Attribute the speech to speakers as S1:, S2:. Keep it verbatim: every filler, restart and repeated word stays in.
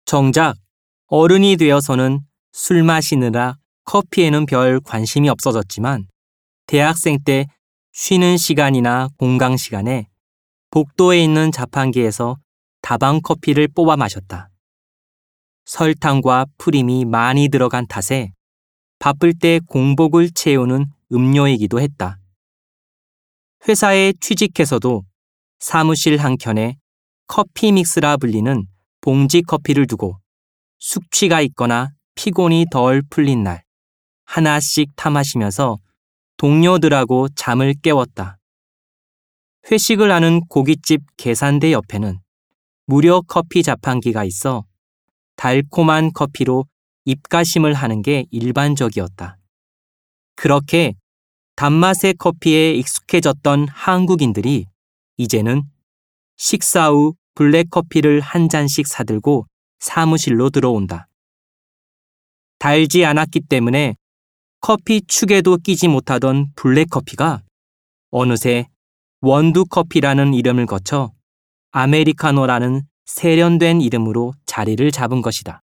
S1: 정작 어른이 되어서는 술 마시느라 커피에는 별 관심이 없어졌지만 대학생 때 쉬는 시간이나 공강 시간에 복도에 있는 자판기에서 다방 커피를 뽑아 마셨다. 설탕과 프림이 많이 들어간 탓에 바쁠 때 공복을 채우는 음료이기도 했다. 회사에 취직해서도 사무실 한켠에 커피 믹스라 불리는 봉지 커피를 두고 숙취가 있거나 피곤이 덜 풀린 날 하나씩 타 마시면서 동료들하고 잠을 깨웠다. 회식을 하는 고깃집 계산대 옆에는 무료 커피 자판기가 있어 달콤한 커피로 입가심을 하는 게 일반적이었다. 그렇게 단맛의 커피에 익숙해졌던 한국인들이 이제는 식사 후 블랙커피를 한 잔씩 사들고 사무실로 들어온다. 달지 않았기 때문에 커피 축에도 끼지 못하던 블랙커피가 어느새 원두커피라는 이름을 거쳐 아메리카노라는 세련된 이름으로 자리를 잡은 것이다.